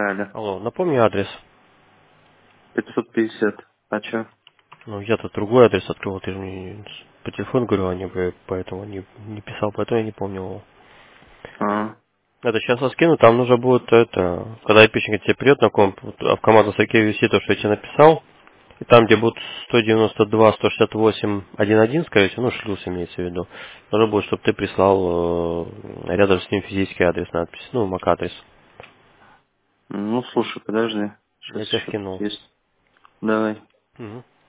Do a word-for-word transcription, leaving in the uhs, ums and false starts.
Алло. Алло, напомни адрес. пятьсот пятьдесят. А чё? Ну, я тут другой адрес открыл, ты же мне по телефону говорил, а не по- поэтому не, не писал, поэтому я не помнил его. А, Это сейчас я скину, там нужно будет это, когда айпишник тебе придет на комп, вот, а в команду строке ввести то, что я тебе написал, и там, где будет сто девяносто два сто шестьдесят восемь один, скорее всего, ну, шлюз имеется в виду, нужно будет, чтобы ты прислал э, рядом с ним физический адрес, надпись, ну, мак-адрес. ну, слушай, подожди. Сейчас Я тебя что тут скинул. есть. Давай. Мгм.